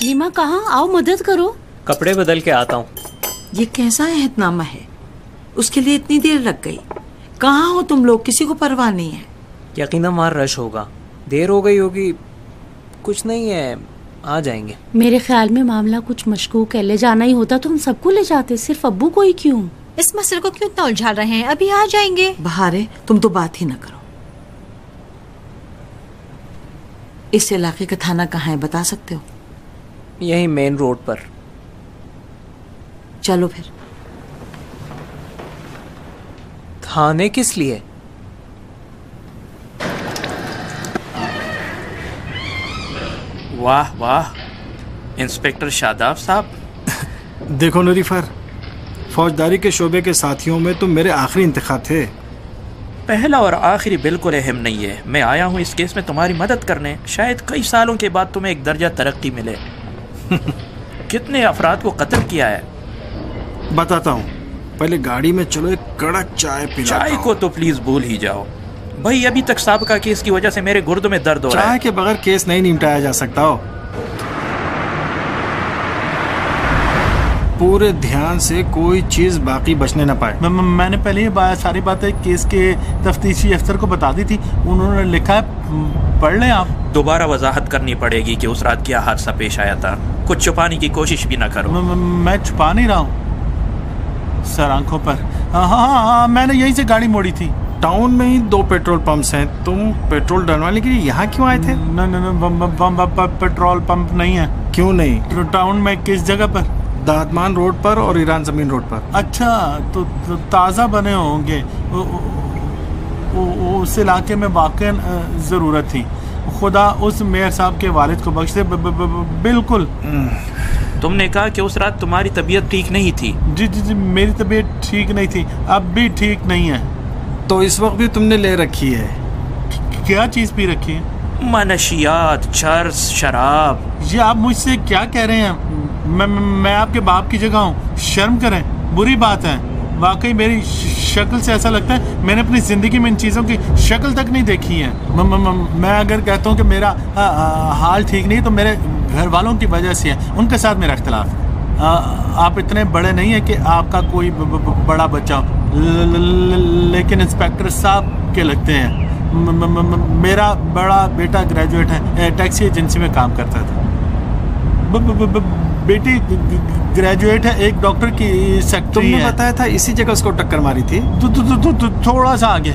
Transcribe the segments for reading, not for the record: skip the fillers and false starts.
रहीमा कहाँ? आओ मदद करो। कपड़े बदल के आता हूँ। ये कैसा एहतनामा है? उसके लिए इतनी देर लग गई। कहाँ हो तुम लोग? किसी को परवाह नहीं है। यकीनन वहाँ रश होगा, देर हो गई होगी। कुछ नहीं है, आ जाएंगे। मेरे ख्याल में मामला कुछ मशकूक है। ले जाना ही होता तो हम सबको ले जाते, सिर्फ अब्बू को ही क्यों? इस मसले को क्यों इतना उलझा रहे हैं? अभी आ जाएंगे। बहारे, तुम तो बात ही न करो। इस इलाके का थाना कहाँ है, बता सकते हो? यही मेन रोड पर। चलो फिर। थाने किस लिए? वाह वाह, इंस्पेक्टर शादाब साहब। देखो नरीफर, फौजदारी के शोबे के साथियों में तुम मेरे आखिरी इंतखाब थे। पहला और आखिरी बिल्कुल अहम नहीं है। मैं आया हूँ इस केस में तुम्हारी मदद करने। शायद कई सालों के बाद तुम्हें एक दर्जा तरक्की मिले। कितने अफराद को कत्ल किया है? बताता हूँ, पहले गाड़ी में चलो, एक कड़क चाय पिलाता हूँ। चाय को तो प्लीज भूल ही जाओ भाई। अभी तक साबका केस की वजह से मेरे गुर्दों में दर्द हो रहा है। चाय के बगैर केस नहीं निपटाया जा सकता हो। पूरे ध्यान से, कोई चीज बाकी बचने न पाए। मैंने पहले ही सारी बातें केस के तफ्तीशी अफसर को बता दी थी। उन्होंने लिखा है, पढ़ लें आप। दोबारा वजाहत करनी पड़ेगी कि उस रात क्या हादसा पेश आया था। कुछ छुपाने की कोशिश भी ना करो। मैं छुपा नहीं रहा हूँ सर, आंखों पर। हाँ, मैंने यहीं से गाड़ी मोड़ी थी। टाउन में ही 2 पेट्रोल पंप्स हैं। तुम पेट्रोल डलवाने के लिए यहाँ क्यों आए थे? पेट्रोल पंप नहीं है। क्यों नहीं? टाउन में किस जगह पर? दादमान रोड पर और ईरान जमीन रोड पर। अच्छा, तो ताज़ा बने होंगे। उस इलाके में वाकई ज़रूरत थी। खुदा उस मेयर साहब के वालिद को बख्श दे। बिल्कुल। तुमने कहा कि उस रात तुम्हारी तबीयत ठीक नहीं थी। जी, मेरी तबीयत ठीक नहीं थी, अब भी ठीक नहीं है। तो इस वक्त भी तुमने ले रखी है? क्या चीज़ पी रखी है? मनशियात, चर्स, शराब। ये आप मुझसे क्या कह रहे हैं? मैं आपके बाप की जगह हूँ, शर्म करें। बुरी बात है। वाकई मेरी शक्ल से ऐसा लगता है मैंने अपनी ज़िंदगी में इन चीज़ों की शक्ल तक नहीं देखी है। मैं अगर कहता हूँ कि मेरा हाल ठीक नहीं तो मेरे घर वालों की वजह से है, उनके साथ मेरा इख्तिलाफ है। आप इतने बड़े नहीं हैं कि आपका कोई बड़ा बच्चा हो, लेकिन इंस्पेक्टर साहब के लगते हैं। मेरा बड़ा बेटा ग्रेजुएट है, टैक्सी एजेंसी में काम करता था। बेटी ग्रेजुएट है, एक डॉक्टर की सेक्रेटरी है। तुमने बताया था इसी जगह उसको टक्कर मारी थी। थोड़ा सा आगे।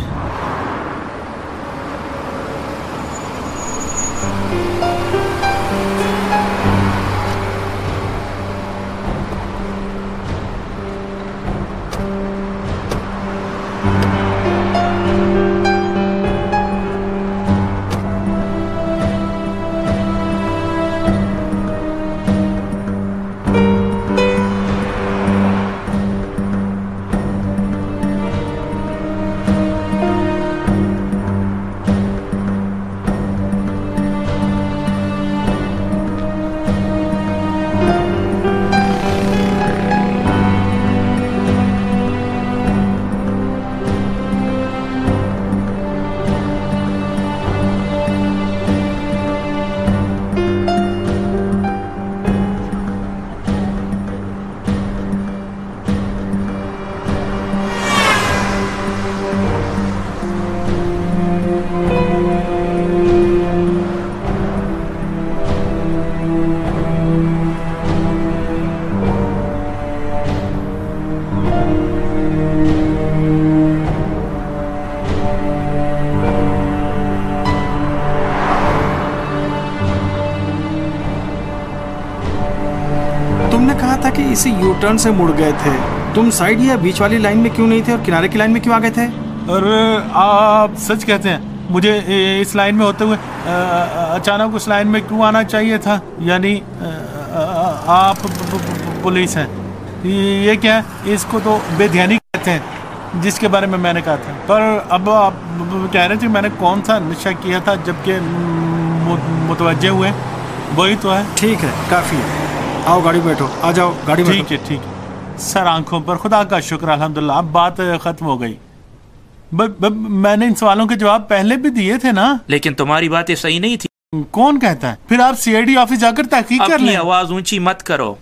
था कि इसी यू टर्न से मुड़ गए थे। तुम साइड या बीच वाली लाइन में क्यों नहीं थे और किनारे की लाइन में क्यों आ गए थे? अरे आप सच कहते हैं, मुझे इस लाइन में होते हुए अचानक उस लाइन में क्यों आना चाहिए था? यानी आप पुलिस हैं, ये क्या है? इसको तो बेध्यानी कहते हैं, जिसके बारे में मैंने कहा था। पर अब आप कह रहे थे मैंने कौन सा नशा किया था जबकि मुतवज्जे हुए, वही तो है। ठीक है, काफ़ी है, आओ गाड़ी में बैठो, आ जाओ गाड़ी में। ठीक है ठीक है सर, आंखों पर खुदा का शुक्र, अल्हम्दुलिल्लाह अब बात खत्म हो गई। मैंने इन सवालों के जवाब पहले भी दिए थे ना। लेकिन तुम्हारी बातें सही नहीं थी। कौन कहता है? फिर आप सीआईडी ऑफिस जाकर तहकीक कर अपनी लें। आवाज ऊंची मत करो।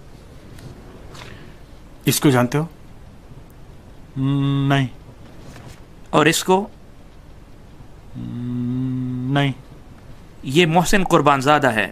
इसको जानते हो? नहीं। और इसको? नहीं। ये मोहसिन कुर्बानजादा है।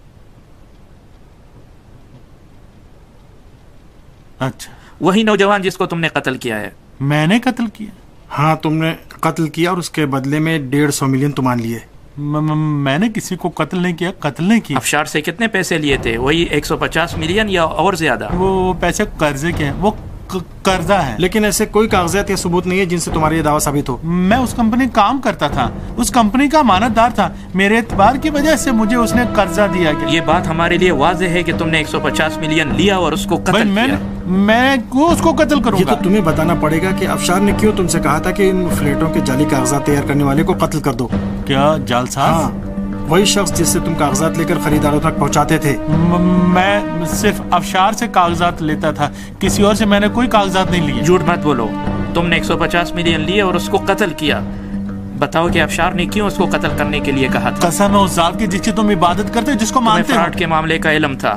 अच्छा, वही नौजवान जिसको तुमने कत्ल किया है। मैंने कत्ल किया? हाँ, तुमने कत्ल किया और उसके बदले में 150 मिलियन तुम मान लिए। मैंने किसी को कत्ल नहीं किया, कत्ल नहीं किया। अफशार से कितने पैसे लिए थे? वही 150 मिलियन या और ज्यादा? वो पैसे कर्जे के हैं, वो कर्जा है। लेकिन ऐसे कोई कागजात या सबूत नहीं है जिनसे तुम्हारा ये दावा साबित हो। मैं उस कंपनी में काम करता था, उस कंपनी का अमानतदार था। मेरे एतबार की वजह से मुझे उसने कर्जा दिया गया। ये बात हमारे लिए वाज़ेह है कि तुमने 150 मिलियन लिया और उसको कत्ल किया। मैं क्यों उसको कत्ल करूंगा? ये तो तुम्हें बताना पड़ेगा कि अफशार ने क्यों तुमसे कहा था कि इन फ्लैटों के जाली कागजात तैयार करने वाले को कत्ल कर दो। क्या जालसाज? हाँ, वही शख्स जिससे तुम कागजात लेकर खरीदारों तक पहुंचाते थे। मैं सिर्फ अफशार से कागजात लेता था, किसी और से मैंने कोई कागजात नहीं लिए। झूठ मत बोलो। तुमने 150 मिलियन लिए और उसको कत्ल किया। बताओ कि अफशार ने क्यों उसको कत्ल करने के लिए कहा था? कसम है उस जात की जिसकी तुम इबादत करते हो, जिसको मानते हो। फ्रॉड के मामले का इल्म था।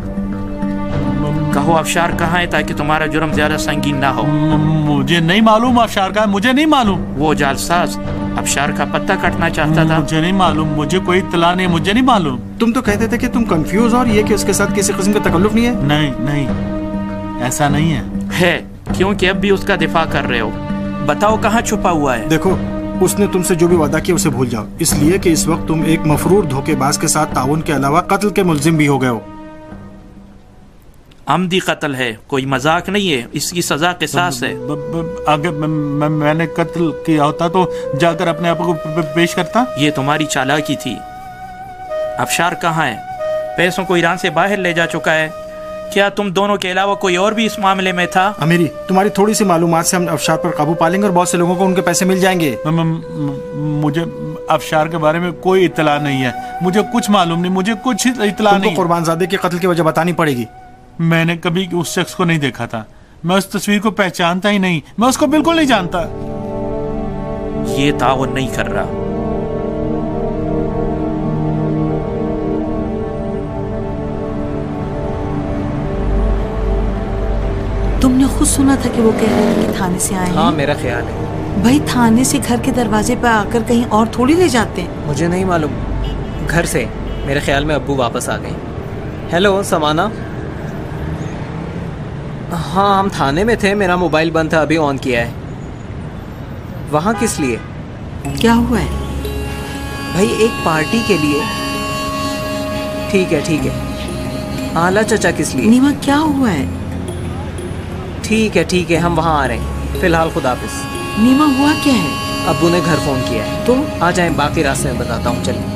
कहो अफशार कहाँ है ताकि तुम्हारा जुर्म ज्यादा संगीन ना हो। मुझे नहीं मालूम अफशार का, मुझे नहीं मालूम। वो जालसाज अफशार का पत्ता काटना चाहता था। मुझे नहीं मालूम, मुझे कोई इत्तला नहीं, मुझे नहीं मालूम। तुम तो कहते थे कि तुम कंफ्यूज और ये कि उसके साथ किसी किस्म का तकल्लुफ नहीं है। नहीं नहीं, ऐसा नहीं है। क्योंकि अब भी उसका दिफा कर रहे हो। बताओ कहाँ छुपा हुआ है? देखो, उसने तुमसे जो भी वादा किया उसे भूल जाओ, इसलिए कि इस वक्त तुम एक मफरूर धोखेबाज के साथ ताउन के अलावा कत्ल के मुल्जिम भी हो गए हो। आमदी कत्ल है, कोई मजाक नहीं है। इसकी सजा किसास है। अगर मैंने कत्ल किया होता तो जाकर अपने आप को पेश करता। ये तुम्हारी चालाकी थी। अफशार कहाँ है? पैसों को ईरान से बाहर ले जा चुका है। क्या तुम दोनों के अलावा कोई और भी इस मामले में था? अमीरी, तुम्हारी थोड़ी सी मालूमात से हम अफशार पर काबू पा लेंगे और बहुत से लोगों को उनके पैसे मिल जाएंगे। मुझे अफशार के बारे में कोई इत्तला नहीं है, मुझे कुछ मालूम नहीं, मुझे कुछ इत्तला नहीं। कुर्बानजादे के कत्ल की वजह बतानी पड़ेगी। मैंने कभी उस शख्स को नहीं देखा था, मैं उस तस्वीर को पहचानता ही नहीं, मैं उसको बिल्कुल नहीं जानता। ये ताउन नहीं कर रहा। तुमने खुद सुना था कि वो कह रहे थे कि थाने से आए हाँ, हैं। मेरा ख्याल है। भाई थाने से घर के दरवाजे पर आकर कहीं और थोड़ी ले जाते हैं। मुझे नहीं मालूम। घर से मेरे ख्याल में अब्बू वापस आ गए। हेलो समाना। हाँ, हम थाने में थे, मेरा मोबाइल बंद था, अभी ऑन किया है। वहाँ किस लिए? क्या हुआ है? भाई एक पार्टी के लिए। ठीक है ठीक है। आला चचा किस लिए? नीमा क्या हुआ है? ठीक है, हम वहाँ आ रहे हैं। फिलहाल खुदाफिज। नीमा हुआ क्या है? अब्बू ने घर फोन किया है। तो आ जाएं, बाकी रास्ते में बताता हूँ। चलिए।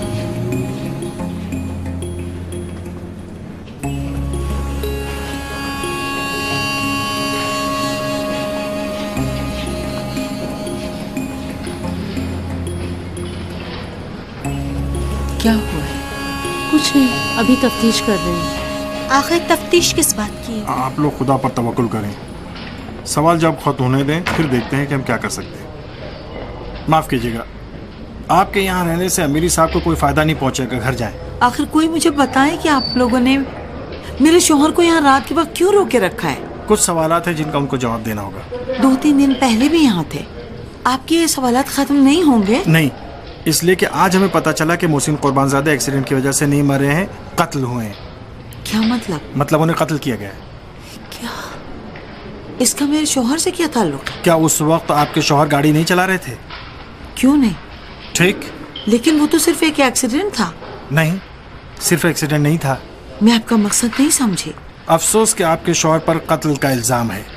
क्या हुआ है? कुछ नहीं, अभी तफ्तीश कर रहे हैं। आखिर तफ्तीश किस बात की? आप लोग खुदा पर तवक्कुल करें, सवाल जब खत्म होने दें, फिर देखते हैं कि हम क्या कर सकते हैं। माफ कीजिएगा, आपके यहाँ रहने से अमीरी साहब को कोई फायदा नहीं पहुंचेगा। घर जाएं। आखिर कोई मुझे बताए कि आप लोगों ने मेरे शोहर को यहाँ रात के वक्त क्यों रोके रखा है? कुछ सवालात हैं जिनका उनको जवाब देना होगा। 2-3 दिन पहले भी यहाँ थे। आपके ये सवालात खत्म नहीं होंगे? नहीं, इसलिए कि आज हमें पता चला कि मोहसिन कुर्बानजादा एक्सीडेंट की वजह से नहीं मरे हैं, कत्ल हुए हैं। क्या मतलब? मतलब उन्हें कत्ल किया गया है। क्या इसका मेरे शोहर से क्या ताल्लुक? क्या उस वक्त आपके शौहर गाड़ी नहीं चला रहे थे? क्यों नहीं? ठीक, लेकिन वो तो सिर्फ एक एक्सीडेंट था। नहीं, सिर्फ एक्सीडेंट नहीं था। मैं आपका मकसद नहीं समझी। अफसोस कि आपके शौहर पर कत्ल का इल्जाम है।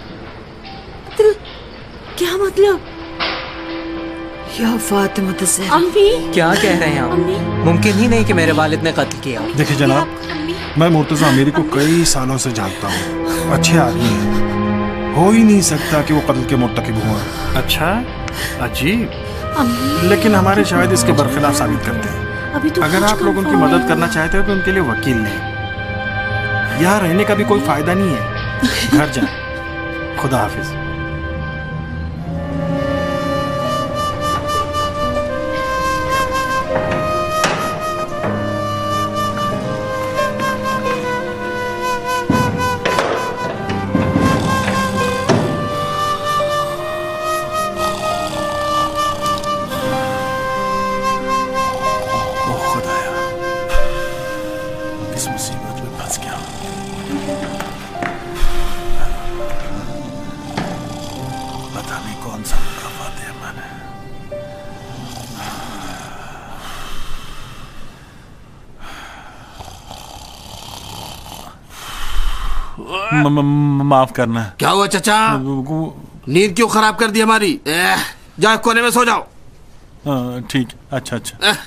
क्या मतलब? या फातिमा ज़हरा। अम्मी, क्या कह रहे हैं आप? मुमकिन ही नहीं कि मेरे वालिद ने कत्ल किया। देखिए जनाब, मैं मुर्तज़ा अमीरी को कई सालों से जानता हूँ। अच्छे आदमी हैं, हो ही नहीं सकता कि वो कत्ल के मुर्तकिब हुआ। अच्छा, अजीब। लेकिन हमारे शायद इसके बरखिलाफ साबित करते हैं। अभी तो अगर कुछ आप लोग उनकी confirm मदद नहीं करना चाहते हो तो उनके लिए वकील लें। यहाँ रहने का भी कोई फायदा नहीं है। घर जाएं। खुदा हाफिज। माफ करना। क्या हुआ चाचा? नींद क्यों खराब कर दी हमारी? जाओ कोने में सो जाओ। ठीक, अच्छा।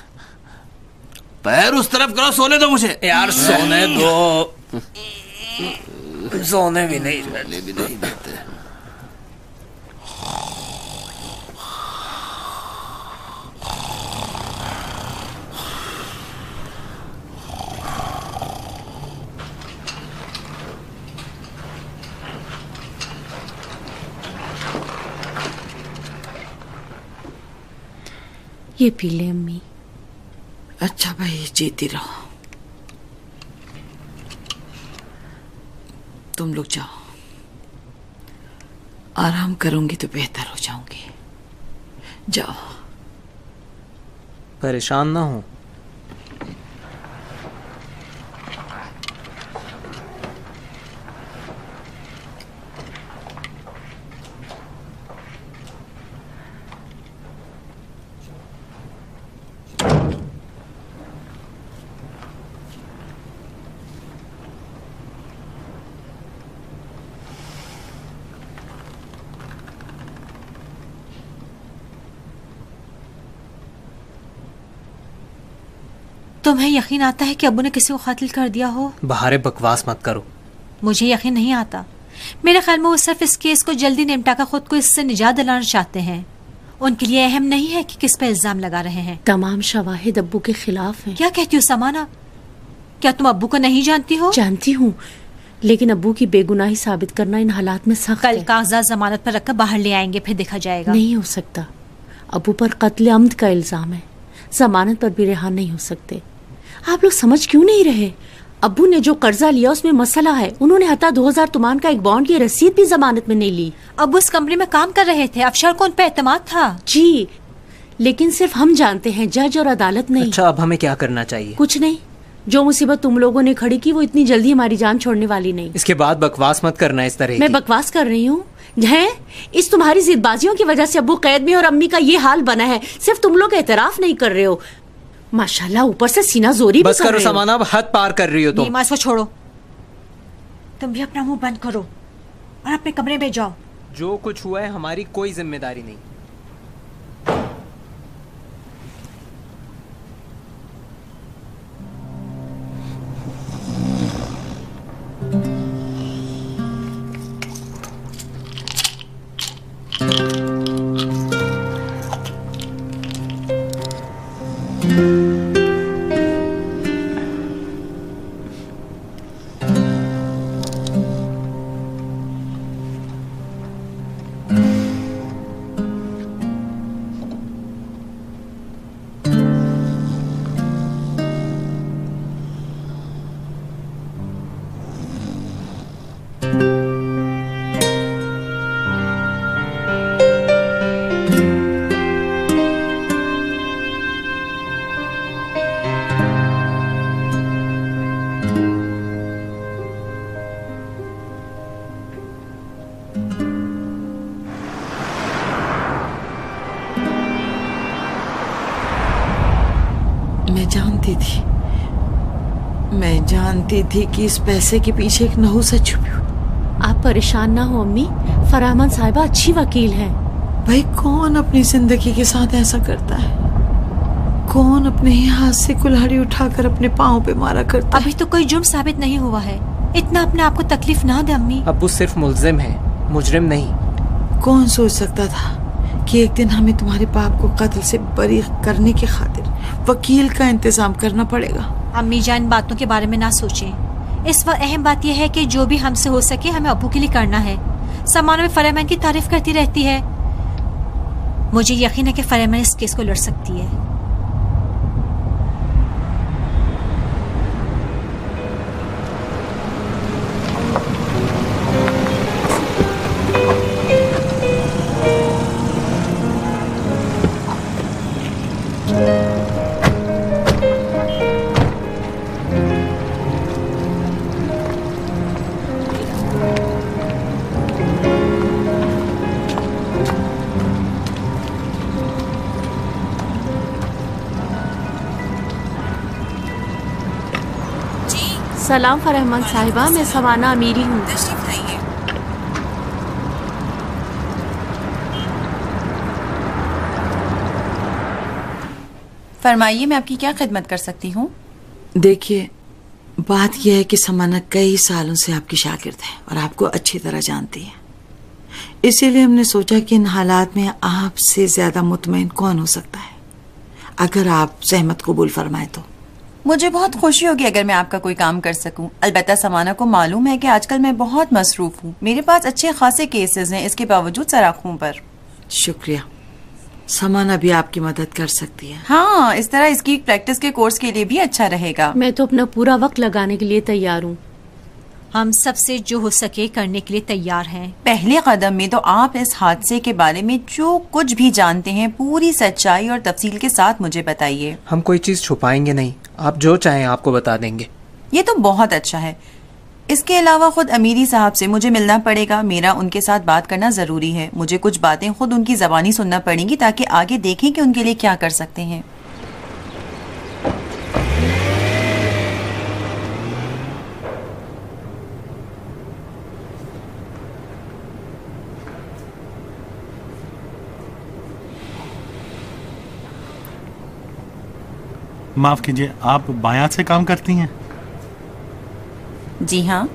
पैर उस तरफ करो, सोने दो मुझे। यार सोने दो। सोने भी नहीं देते। ये पी ले अम्मी। अच्छा भाई, जीती रहो। तुम लोग जाओ, आराम करूंगी तो बेहतर हो जाऊंगी। जाओ। परेशान ना हो। तुम्हें यकीन आता है कि अब्बू ने किसी को कत्ल कर दिया हो? बाहर बकवास मत करो। मुझे यकीन नहीं आता। मेरे ख्याल में वो सिर्फ इस केस को जल्दी निपटा कर खुद को इससे निजात दिलाना चाहते हैं। उनके लिए अहम नहीं है कि किस पे इल्जाम लगा रहे हैं। तमाम शवाहिद अब्बू के खिलाफ हैं। क्या कहती हो समाना? क्या तुम अब्बू को नहीं जानती हो? जानती हूँ, लेकिन अब्बू की बेगुनाही साबित करना इन हालात में सख्त है। कल कागजात जमानत पर रखकर बाहर ले आएंगे, फिर देखा जाएगा। नहीं हो सकता। अब्बू पर कत्ल अम्द का इल्जाम है, जमानत पर भी रिहा नहीं हो सकते। आप लोग समझ क्यों नहीं रहे? अब्बू ने जो कर्जा लिया उसमें मसला है। उन्होंने हता 2000 तुमान का एक बॉन्ड की रसीद भी जमानत में नहीं ली। अब्बू इस कंपनी में काम कर रहे थे, अफसर को उन पे एतमाद था। जी, लेकिन सिर्फ हम जानते हैं, जज और अदालत नहीं। अच्छा, अब हमें क्या करना चाहिए? कुछ नहीं। जो मुसीबत तुम लोगों ने खड़ी की वो इतनी जल्दी हमारी जान छोड़ने वाली नहीं। इसके बाद बकवास मत करना इस तरह। मैं बकवास कर रही हूँ? इस तुम्हारी जिदबाजियों की वजह से अब्बू कैद में और अम्मी का ये हाल बना है। सिर्फ तुम लोग एतराफ नहीं कर रहे हो। माशाल्लाह, ऊपर से सीना जोरी बस करो समाना, अब हद पार कर रही हो तुम। नीमा, इसको छोड़ो। तुम भी अपना मुंह बंद करो और अपने कमरे में जाओ। जो कुछ हुआ है हमारी कोई जिम्मेदारी नहीं। मैं जानती थी कि इस पैसे के पीछे एक नहुसत छुपी हुई। आप परेशान ना हो अम्मी, फरामान साहिबा अच्छी वकील हैं। भाई, कौन अपनी जिंदगी के साथ ऐसा करता है? कौन अपने ही हाथ से कुल्हाड़ी उठाकर अपने पाँव पे मारा करता है? अभी तो कोई जुर्म साबित नहीं हुआ है। इतना अपने आप को तकलीफ ना दे अम्मी। अब्बू सिर्फ मुल्जिम है, मुजरिम नहीं। कौन सोच सकता था कि एक दिन हमें तुम्हारे बाप को कत्ल से बरी करने की खातिर वकील का इंतजाम करना पड़ेगा। अम्मी जान, बातों के बारे में ना सोचें। इस वक्त अहम बात यह है कि जो भी हमसे हो सके हमें अब्बू के लिए करना है। समाना में फरहमान की तारीफ करती रहती है। मुझे यकीन है कि फरहमान इस केस को लड़ सकती है। सलाम फरहमान साहिबा, मैं सवाना अमीरी हूँ। फरमाइए, मैं आपकी क्या खिदमत कर सकती हूँ? देखिए, बात यह है कि समाना कई सालों से आपकी शागिर्द है और आपको अच्छी तरह जानती है। इसीलिए हमने सोचा कि इन हालात में आपसे ज्यादा मुतमईन कौन हो सकता है। अगर आप सहमत कबूल फरमाए तो मुझे बहुत खुशी होगी अगर मैं आपका कोई काम कर सकूं। अलबत्ता समाना को मालूम है कि आजकल मैं बहुत मसरूफ हूँ। मेरे पास अच्छे खासे केसेस हैं, इसके बावजूद सराखों पर। शुक्रिया। समाना भी आपकी मदद कर सकती है। हाँ, इस तरह इसकी प्रैक्टिस के कोर्स के लिए भी अच्छा रहेगा। मैं तो अपना पूरा वक्त लगाने के लिए तैयार हूँ। हम सबसे जो हो सके करने के लिए तैयार हैं। पहले कदम में तो आप इस हादसे के बारे में जो कुछ भी जानते हैं पूरी सच्चाई और तफसील के साथ मुझे बताइए। हम कोई चीज छुपाएंगे नहीं, आप जो चाहें आपको बता देंगे। ये तो बहुत अच्छा है। इसके अलावा खुद अमीरी साहब से मुझे मिलना पड़ेगा। मेरा उनके साथ बात करना जरूरी है। मुझे कुछ बातें खुद उनकी जबानी सुनना पड़ेंगी ताकि आगे देखें कि उनके लिए क्या कर सकते हैं। माफ कीजिए, आप बायां से काम करती हैं? जी हाँ।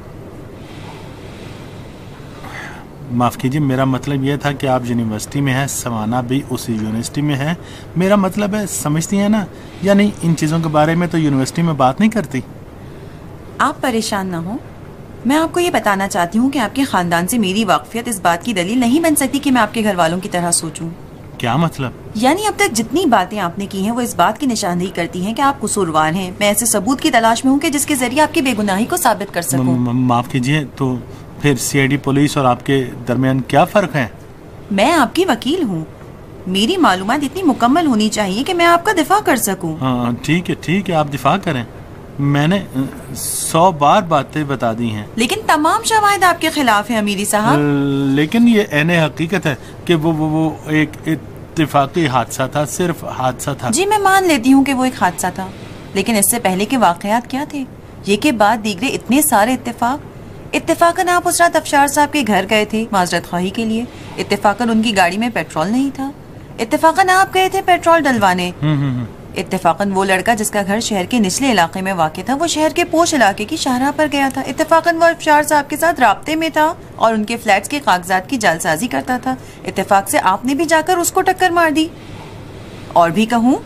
माफ कीजिए, मेरा मतलब यह था कि आप यूनिवर्सिटी में हैं, समाना भी उसी यूनिवर्सिटी में है। मेरा मतलब है, समझती हैं ना? यानी इन चीज़ों के बारे में तो यूनिवर्सिटी में बात नहीं करती। आप परेशान ना हो। मैं आपको ये बताना चाहती हूँ कि आपके खानदान से मेरी वाकफियत इस बात की दलील नहीं बन सकती कि मैं आपके घर वालों की तरह सोचूं। क्या मतलब? यानी अब तक जितनी बातें आपने की हैं वो इस बात की निशानदेही करती हैं कि आप कसूरवार हैं। मैं ऐसे सबूत की तलाश में हूँ कि जिसके जरिए आपकी बेगुनाही को साबित कर सकूं। माफ कीजिए, तो फिर सीआईडी पुलिस और आपके दरमियान क्या फर्क है? मैं आपकी वकील हूँ। मेरी मालूमात इतनी मुकम्मल होनी चाहिए कि मैं आपका दिफा कर सकूं। ठीक है, आप दिफा करें। मैंने 100 बार बातें बता दी हैं, लेकिन तमाम शवाहिद आपके खिलाफ है अमीरी साहब। लेकिन ये ऐने हकीकत है कि वो एक इत्तेफाकी हादसा था, सिर्फ हादसा था। जी, मैं मान लेती हूँ कि वो एक हादसा था, लेकिन इससे पहले के वाकयात क्या थे? ये के बाद दीगरे इतने सारे इत्तेफाकन आप उस रात अफशार साहब के घर गए थे माजरत ख्वाही के लिए। इत्तेफाकन उनकी गाड़ी में पेट्रोल नहीं था। इत्तेफाकन आप गए थे पेट्रोल डलवाने। इत्तेफाकन वो लड़का जिसका घर शहर के निचले इलाके में वाक़ था, वो शहर के पोश इलाके की शाहराह पर गया था। इत्तेफाकन वो अफशार साहब के साथ राब्ते में था और उनके फ्लैट्स के कागजात की जालसाजी करता था। इत्तेफाक से आपने भी जाकर उसको टक्कर मार दी। और भी कहूँ?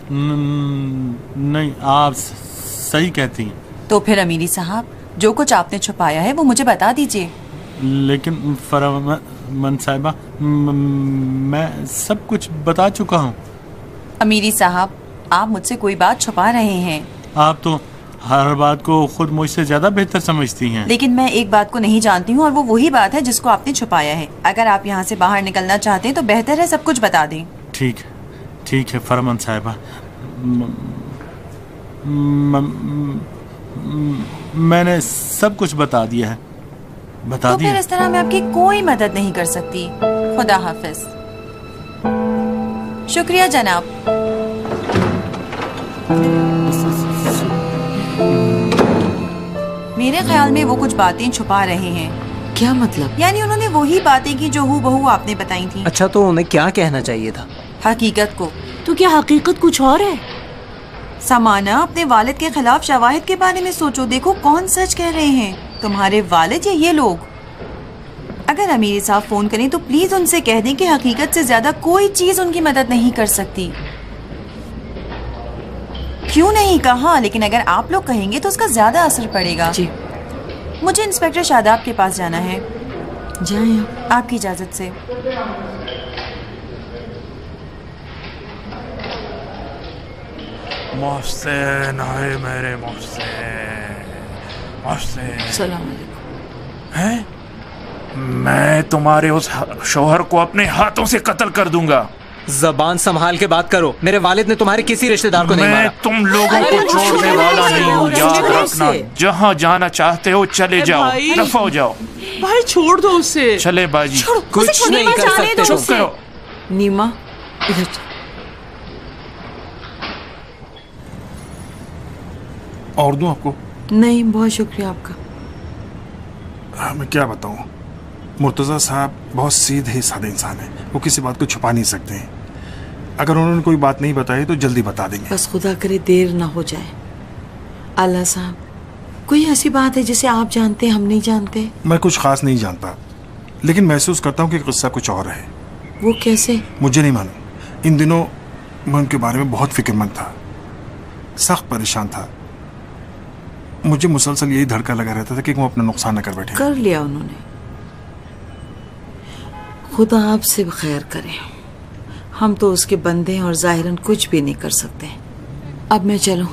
नहीं, आप सही कहती हैं। तो फिर अमीरी साहब, जो कुछ आपने छुपाया है वो मुझे बता दीजिए। लेकिन फरमान साहिबा, मैं सब कुछ बता चुका हूँ। अमीरी साहब, आप मुझसे कोई बात छुपा रहे हैं। आप तो हर बात को खुद मुझसे ज्यादा बेहतर समझती हैं। लेकिन मैं एक बात को नहीं जानती हूँ और वो वही बात है जिसको आपने छुपाया है। अगर आप यहाँ से बाहर निकलना चाहते हैं तो बेहतर है सब कुछ बता दें। ठीक है फरमान साहिबा, मैंने सब कुछ बता दिया है। तो फिर इस तरह मैं आपकी कोई मदद नहीं कर सकती। खुदा हाफिज। शुक्रिया जनाब। मेरे ख्याल में वो कुछ बातें छुपा रहे हैं। क्या मतलब? यानी उन्होंने वही बातें की जो हूबहू आपने बताई थी। अच्छा, तो उन्हें क्या कहना चाहिए था? हकीकत को। तो क्या हकीकत कुछ और है? समाना, अपने वालिद के खिलाफ शवाहिद के बारे में सोचो। देखो कौन सच कह रहे हैं, तुम्हारे वालिद या ये लोग? अगर अमीरी साहब फोन करें तो प्लीज उनसे कह दें कि हकीकत से ज्यादा कोई चीज उनकी मदद नहीं कर सकती। क्यों नहीं कहा, लेकिन अगर आप लोग कहेंगे तो उसका ज्यादा असर पड़ेगा। जी। मुझे इंस्पेक्टर शादाब के पास जाना है। जाएं। आपकी इजाजत से। मोहसिन, आए मेरे मोहसिन। सलाम अलैकुम। हैं? मैं तुम्हारे उस शौहर को अपने हाथों से कत्ल कर दूंगा। जबान संभाल के बात करो। मेरे वालिद ने तुम्हारे किसी रिश्तेदार को नहीं मारा। मैं तुम लोगों को छोड़ने वाला नहीं हूँ, याद रखना। जहाँ जाना चाहते हो चले जाओ, रफा हो जाओ। भाई छोड़ दो उसे। चले बाजी, कुछ नहीं कर सकते। चुप करो। नीमा, इधर और दूं आपको? नहीं, बहुत शुक्रिया आपका। मैं क्या बताऊं, मुर्तज़ा साहब बहुत सीधे साधे इंसान हैं। वो किसी बात को छुपा नहीं सकते हैं। अगर उन्होंने कोई बात नहीं बताई तो जल्दी बता देंगे। बस खुदा करे देर ना हो जाए। आला साहब, कोई ऐसी बात है जिसे आप जानते हैं हम नहीं जानते? मैं कुछ खास नहीं जानता, लेकिन महसूस करता हूँ कि किस्सा कुछ और है। वो कैसे? मुझे नहीं मालूम। इन दिनों मैं उनके बारे में बहुत फिक्रमंद था, सख्त परेशान था। मुझे मुसलसल यही धड़का लगा रहता था कि वो अपना नुकसान न कर बैठे। कर लिया उन्होंने। खुदा आपसे खैर करे। हम तो उसके बंदे हैं और जाहिरन कुछ भी नहीं कर सकते। अब मैं चलूं?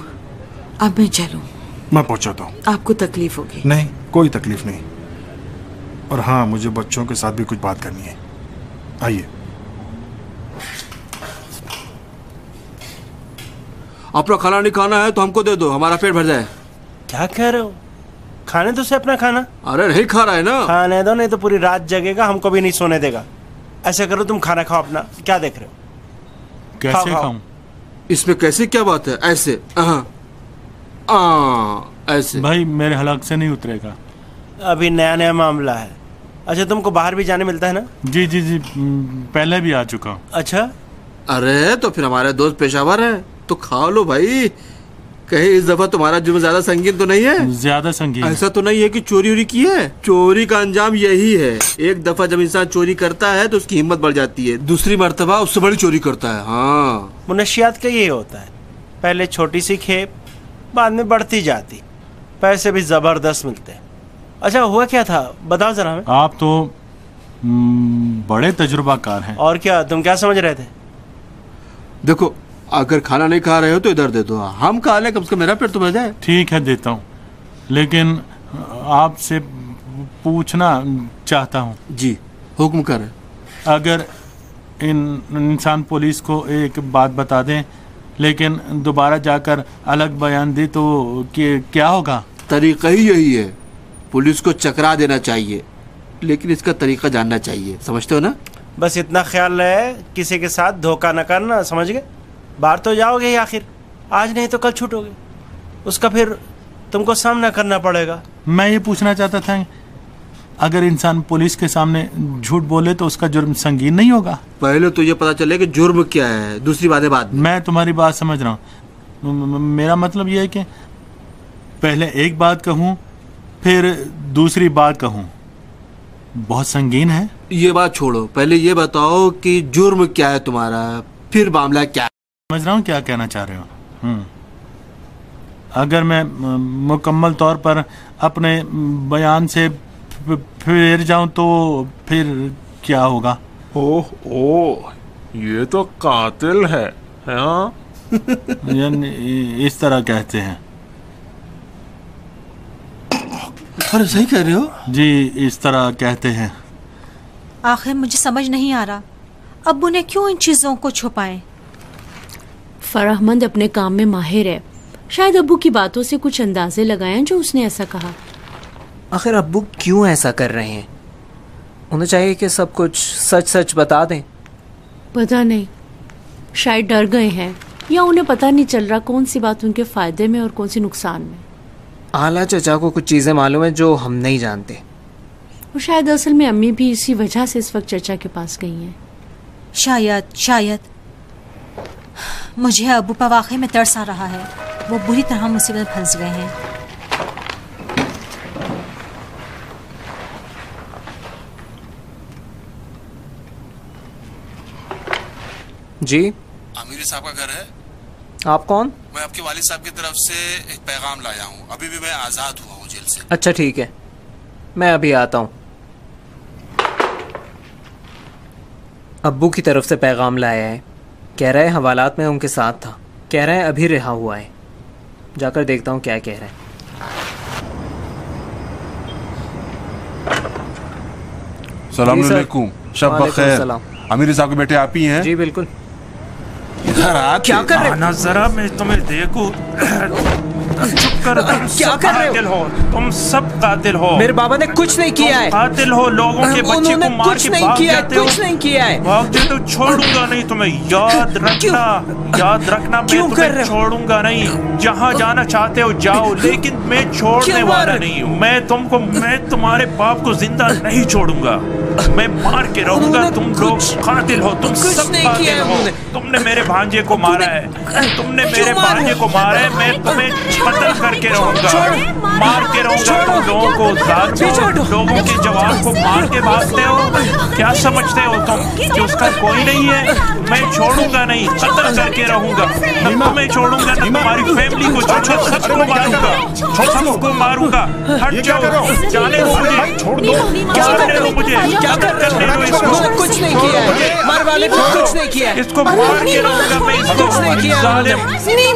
मैं पहुंचाता हूँ। आपको तकलीफ होगी? नहीं, कोई तकलीफ नहीं। और हाँ, मुझे बच्चों के साथ भी कुछ बात करनी है। आइए। अपना खाना नहीं खाना है तो हमको दे दो, हमारा पेट भर जाए। क्या कह रहे हो? खाने तो से अपना खाना। अरे नहीं खा रहा है ना। खाने दो, नहीं तो पूरी रात जगेगा, हमको भी नहीं सोने देगा। ऐसे करो, तुम खाना खाओ अपना। क्या देख रहे हो? कैसे खाऊं? इसमें कैसे क्या बात है? ऐसे ऐसे भाई मेरे हलक से नहीं उतरेगा। अभी नया नया मामला है। अच्छा, तुमको बाहर भी जाने मिलता है ना? जी जी जी, पहले भी आ चुका हूँ। अच्छा, अरे तो फिर हमारे दोस्त पेशावर हैं, तो खा लो भाई। कहीं इस दफा तुम्हारा जुर्म ज्यादा संगीन तो नहीं है? ज्यादा संगीन। ऐसा तो नहीं है कि चोरी उरी की है? चोरी का अंजाम यही है, एक दफा जब इंसान चोरी करता है तो उसकी हिम्मत बढ़ जाती है, दूसरी मर्तबा उससे बड़ी चोरी करता है। हाँ, मुनशियात का यही होता है। पहले छोटी सी खेप, बाद में बढ़ती जाती, पैसे भी जबरदस्त मिलते। अच्छा, हुआ क्या था बताओ जरा हमें। आप तो बड़े तजुर्बाकार हैं। और क्या, तुम क्या समझ रहे थे? देखो, अगर खाना नहीं खा रहे हो तो इधर दे दो, हम खा लें, कम से कम मेरा पेट तो भर जाए। ठीक है, देता हूँ, लेकिन आपसे पूछना चाहता हूँ। जी, हुक्म करें। अगर इंसान पुलिस को एक बात बता दें लेकिन दोबारा जाकर अलग बयान दे तो क्या होगा? तरीका ही यही है, पुलिस को चकरा देना चाहिए, लेकिन इसका तरीका जानना चाहिए। समझते हो ना? बस इतना ख्याल रहे किसी के साथ धोखा न करना, समझ गए? बाहर तो जाओगे ही आखिर, आज नहीं तो कल छूटोगे, उसका फिर तुमको सामना करना पड़ेगा। मैं ये पूछना चाहता था, अगर इंसान पुलिस के सामने झूठ बोले तो उसका जुर्म संगीन नहीं होगा? पहले तो ये पता चले कि जुर्म क्या है, दूसरी बातें बाद में। मैं तुम्हारी बात समझ रहा हूँ। मेरा मतलब ये है कि पहले एक बात कहूँ फिर दूसरी बात कहूँ, बहुत संगीन है। ये बात छोड़ो, पहले ये बताओ कि जुर्म क्या है तुम्हारा, फिर मामला क्या है। समझ रहा हूँ क्या कहना चाह रहे हो। अगर मैं मुकम्मल तौर पर अपने बयान से फिर जाऊं तो फिर क्या होगा? ओह, ये तो कातिल है हाँ? इस तरह कहते हैं। अरे सही कह रहे हो जी, इस तरह कहते हैं। आखिर मुझे समझ नहीं आ रहा, अब्बू ने क्यों इन चीजों को छुपाए? फराहमंद अपने काम में माहिर है, शायद अब्बू की बातों से कुछ अंदाजे लगाएं जो उसने ऐसा कहा। आखिर अब्बू क्यों ऐसा कर रहे हैं? उन्हें चाहिए कि सब कुछ सच सच बता दें। पता नहीं, शायद डर गए हैं या उन्हें पता नहीं चल रहा कौन सी बात उनके फायदे में और कौन सी नुकसान में। आला चचा को कुछ चीजें मालूम है जो हम नहीं जानते। और शायद असल में अम्मी भी इसी वजह से इस वक्त चचा के पास गई हैं। शायद मुझे अब्बू पर वाकई में तरस आ रहा है, वो बुरी तरह मुसीबत में फंस गए हैं। जी, अमीरी साहब का घर है? आप कौन? मैं आपके वालिद साहब की तरफ से एक पैगाम लाया हूँ, अभी भी मैं आजाद हुआ हूँ जेल से। अच्छा ठीक है, मैं अभी आता हूँ। अब्बू की तरफ से पैगाम लाया है, कह रहा है हवालात में उनके साथ था, कह रहा है अभी रिहा हुआ है। जाकर देखता हूँ क्या कह रहा है। सलाम अलैकुम, शब बखैर। अमीर साहब के बेटे आप ही हैं? जी बिल्कुल। इधर आ, क्या कर रहे हो? जरा मैं तुम्हें देखूं। चुप कर, तुम क्या कर रहे कातिल हो, तुम सब कातिल हो। मेरे बाबा ने कुछ नहीं किया है। कातिल हो, लोगों के बच्चे को मार के भाग जाते हो। कुछ नहीं किया है। भाग जाते हो, छोड़ूंगा नहीं तुम्हें, याद रखना, याद रखना, मैं तुम्हें छोड़ूंगा नहीं। जहाँ जाना चाहते हो जाओ, लेकिन मैं छोड़ने वाला नहीं हूँ। मैं तुम्हारे बाप को जिंदा नहीं छोड़ूंगा, मैं मार के रहूंगा। तुम लोग कातिल हो, तुम सब कातिल हो। तुमने मेरे भांजे को मारा है, तुमने मेरे भांजे को मारा है, मैं तुम्हें कत्ल करके रहूंगा, मार के रहूंगा तुम लोगों को। लोगों के जवान को मार के भागते हो, क्या समझते हो तुम कि उसका कोई नहीं है? मैं छोड़ूंगा नहीं, कत्ल करके रहूंगा। न तुम्हें छोड़ूंगा, न तुम्हारी फैमिली को छोड़ूंगा, सबको मारूंगा, सबको मारूंगा। हट जाओ, जाने दो मुझे, जाने दो मुझे। क्या करने दो इसको? कुछ नहीं किया है, मार वाले को कुछ नहीं किया है। इसको मार के रहूंगा मैं, इसको कुछ नहीं किया। जालिम लोगों, कुछ नहीं।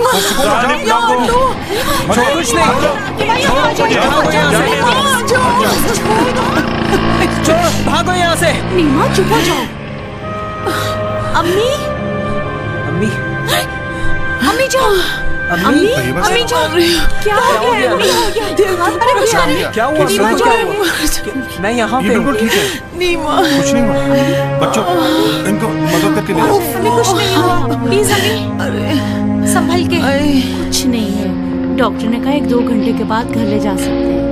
भागो यहाँ से। नीमा चुप हो जाओ। अम्मी, अम्मी, अम्मी जाओ, अम्मी, अम्मी जाओ। क्या हो गया? क्या हुआ? नीमा जाओ। मैं यहाँ पे बिल्कुल ठीक है, नीमा कुछ नहीं हुआ। बच्चों, इनको मदद करके ले जाओ। कुछ नहीं हुआ, प्लीज अम्मी संभल के। कुछ नहीं है, डॉक्टर ने कहा 1-2 घंटे के बाद घर ले जा सकते हैं।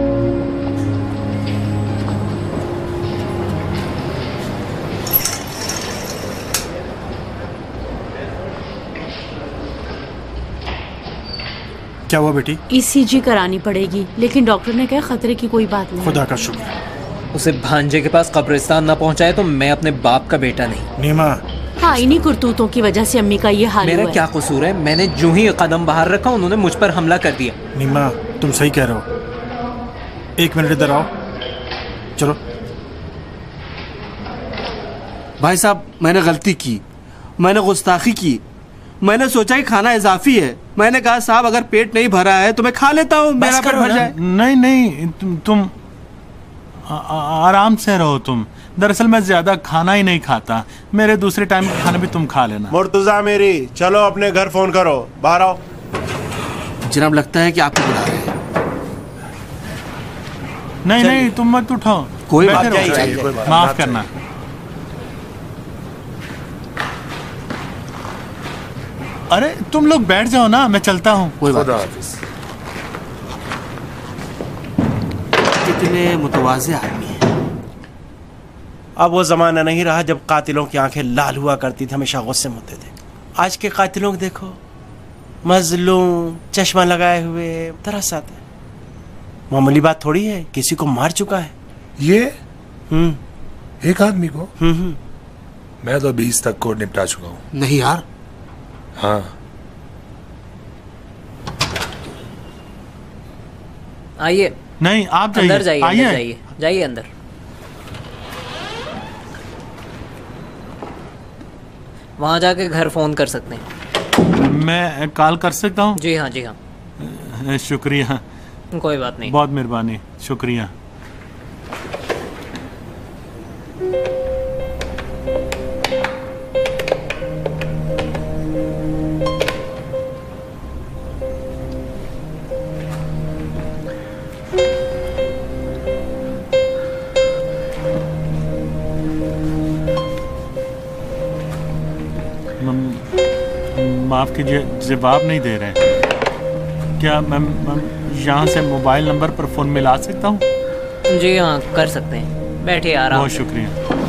क्या हुआ बेटी? ECG करानी पड़ेगी, लेकिन डॉक्टर ने कहा खतरे की कोई बात नहीं। खुदा का शुक्र। उसे भांजे के पास कब्रिस्तान ना पहुंचाए तो मैं अपने बाप का बेटा नहीं। नीमा, हाँ, इन्हीं करतूतों की वजह से अम्मी का ये हाल हुआ मेरा क्या कसूर है? मैंने जो ही कदम बाहर रखा उन्होंने मुझ पर हमला कर दिया। नीमा, तुम सही कह रहे हो। 1 मिनट इधर आओ, चलो। भाई साहब, मैंने गलती की, मैंने गुस्ताखी की। मैंने सोचा कि खाना इजाफी है। मैंने कहा साहब अगर पेट नहीं भरा है तो मैं खा लेता हूँ, मेरा पेट भर जाए। नहीं नहीं, तुम आराम से रहो। तुम दरअसल मैं ज्यादा खाना ही नहीं खाता, मेरे दूसरे टाइम के खाने भी तुम खा लेना। मुर्तजा मेरी, चलो अपने घर फोन करो, बाहर आओ। जनाब लगता है कि आपको बुला रहे हैं। नहीं नहीं, तुम मत उठाओ, कोई बात नहीं, माफ करना। अरे तुम लोग बैठ जाओ ना, मैं चलता हूँ। कोई बात नहीं। कितने मुतवाज़े आदमी हैं। अब वो जमाना नहीं रहा जब कातिलों की आंखें लाल हुआ करती थी, हमेशा गुस्से में होते थे। आज के कातिलों को देखो, मजलूम, चश्मा लगाए हुए, तरस आते। मामूली बात थोड़ी है, किसी को मार चुका है ये। एक आदमी को। मैं तो 20 तक को निपटा चुका हूँ। नहीं यार। हाँ, आइए। नहीं, आप जाइए, अंदर जाइए, अंदर जाइए, जाइए अंदर। वहां जाके घर फोन कर सकते हैं। मैं कॉल कर सकता हूँ? जी हाँ, जी हाँ। शुक्रिया। कोई बात नहीं, बहुत मेहरबानी, शुक्रिया। माफ कीजिए, जवाब नहीं दे रहे। क्या मैं यहाँ से मोबाइल नंबर पर फोन मिला सकता हूँ? जी हाँ, कर सकते हैं, बैठिए आराम। बहुत शुक्रिया।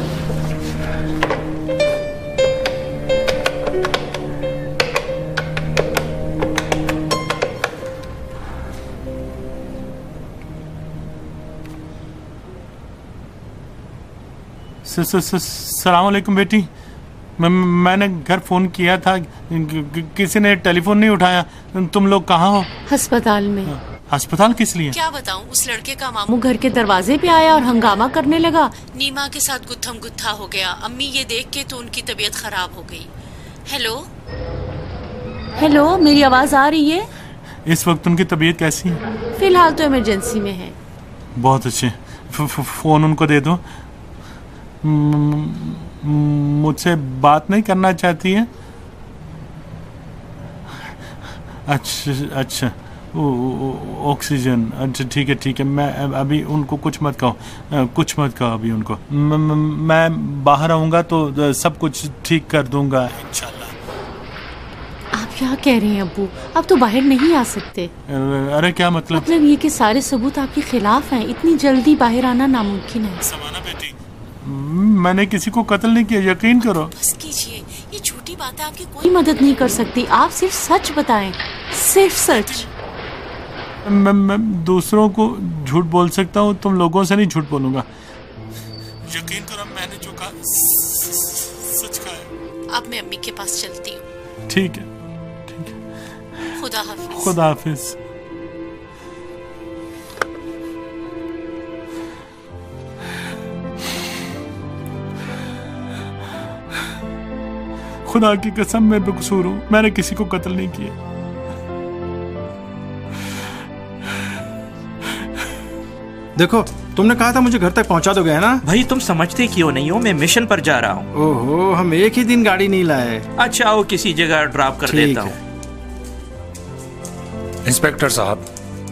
सलाम वालेकुम बेटी, मैंने घर फोन किया था, किसी ने टेलीफोन नहीं उठाया। तुम लोग कहाँ हो? अस्पताल में। अस्पताल किस लिए? क्या बताऊं, उस लड़के का मामू घर के दरवाजे पे आया और हंगामा करने लगा। नीमा के साथ गुत्थम गुत्था हो गया। अम्मी ये देख के तो उनकी तबीयत खराब हो गई। हेलो हेलो, मेरी आवाज आ रही है? इस वक्त उनकी तबीयत कैसी है? फिलहाल तो इमरजेंसी में है। बहुत अच्छे, फोन उनको दे दो। मुझसे बात नहीं करना चाहती है? अच्छा अच्छा, ऑक्सीजन। अच्छा ठीक है, मैं अभी उनको कुछ मत कहो अभी उनको। मैं बाहर आऊँगा तो सब कुछ ठीक कर दूंगा इंशाल्लाह। आप क्या कह रहे हैं अब्बू? आप तो बाहर नहीं आ सकते। अरे क्या मतलब? मतलब ये कि सारे सबूत आपके खिलाफ हैं, इतनी जल्दी बाहर आना नामुमकिन है। समाना बेटी, मैंने किसी को कत्ल नहीं किया, यकीन करो। बस कीजिए, ये झूठी बातें आपकी कोई मदद नहीं कर सकती। आप सिर्फ सच बताएं, सिर्फ सच। मैं दूसरों को झूठ बोल सकता हूँ, तुम लोगों से नहीं झूठ बोलूंगा। यकीन करो, मैंने जो कहा सच कहा है। अब मैं अम्मी के पास चलती हूँ। ठीक है। खुदा हाफिज। खुदा हाफिज। खुदा की कसम, मैं बेकसूर हूँ, मैंने किसी को कत्ल नहीं किया। देखो, तुमने कहा था मुझे घर तक पहुंचा दोगे, है ना? भाई तुम समझते क्यों नहीं हो, मैं मिशन पर जा रहा हूँ। ओहो, हम एक ही दिन गाड़ी नहीं लाए। अच्छा आओ किसी जगह ड्रॉप कर देता हूँ। इंस्पेक्टर साहब।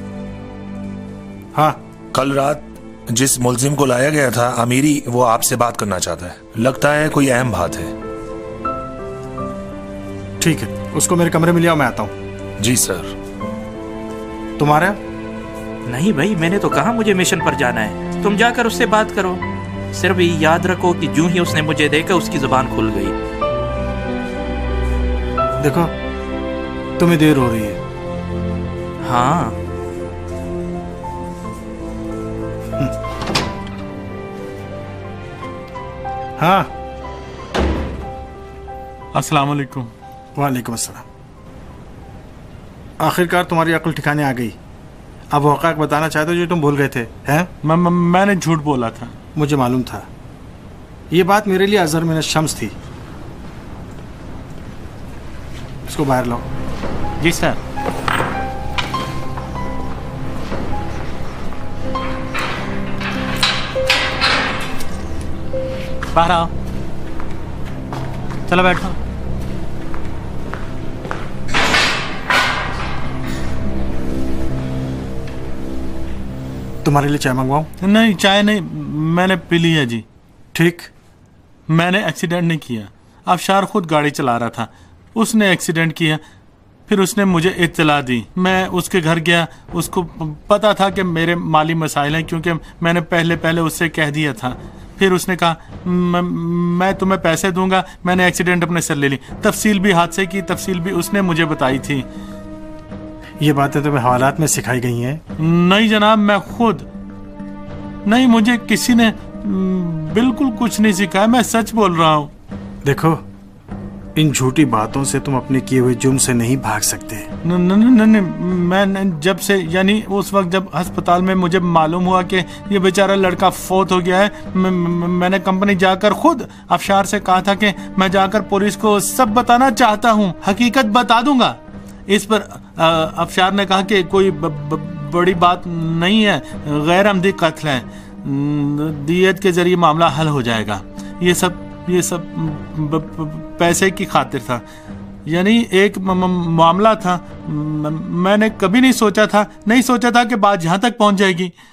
हाँ, कल रात जिस मुलजिम को लाया गया था अमीरी, वो आपसे बात करना चाहता है। लगता है कोई अहम बात है। ठीक है, उसको मेरे कमरे में ले आओ, मैं आता हूँ। जी सर। तुम्हारा? नहीं भाई, मैंने तो कहा मुझे मिशन पर जाना है, तुम जाकर उससे बात करो। सिर्फ याद रखो कि जो ही उसने मुझे देखा उसकी जुबान खुल गई। देखो, तुम्हें देर हो रही है। हाँ। हाँ। अस्सलाम वालेकुम। वालेकुम अस्सलाम। आखिरकार तुम्हारी अक्ल ठिकाने आ गई। अब वो हक़ाइक़ बताना चाहते हो जो तुम भूल गए थे, हैं? मैंने झूठ बोला था। मुझे मालूम था। ये बात मेरे लिए अज़हर मिन शम्स थी। इसको बाहर लाओ। जी सर। बाहर आओ, चलो बैठो। तुम्हारे लिए चाय मंगवाऊं? नहीं, चाय नहीं, मैंने पी ली है जी। ठीक। मैंने एक्सीडेंट नहीं किया। अफशार खुद गाड़ी चला रहा था, उसने एक्सीडेंट किया, फिर उसने मुझे इत्तला दी। मैं उसके घर गया, उसको पता था कि मेरे माली मसाइल हैं, क्योंकि मैंने पहले उससे कह दिया था। फिर उसने कहा मैं तुम्हें पैसे दूंगा। मैंने एक्सीडेंट अपने सर ले ली। तफसील भी, हादसे की तफसील भी उसने मुझे बताई थी। ये बातें तुम्हें हवालात में सिखाई गई हैं? नहीं जनाब, मैं खुद नहीं, मुझे किसी ने बिल्कुल कुछ नहीं सिखाया, मैं सच बोल रहा हूँ। देखो, इन झूठी बातों से तुम अपने किए हुए जुर्म से नहीं भाग सकते। नहीं, मैं जब से, यानी उस वक्त जब अस्पताल में मुझे मालूम हुआ कि ये बेचारा लड़का फौत हो गया है, मैंने कंपनी जाकर खुद अफशार से कहा था कि मैं जाकर पुलिस को सब बताना चाहता हूँ, हकीकत बता दूंगा। इस पर अफशार ने कहा कि कोई बड़ी बात नहीं है, गैर अमदी कत्ल है, दियत के जरिए मामला हल हो जाएगा। ये सब पैसे की खातिर था, यानी एक मामला था। मैंने कभी नहीं सोचा था कि बात यहाँ तक पहुँच जाएगी।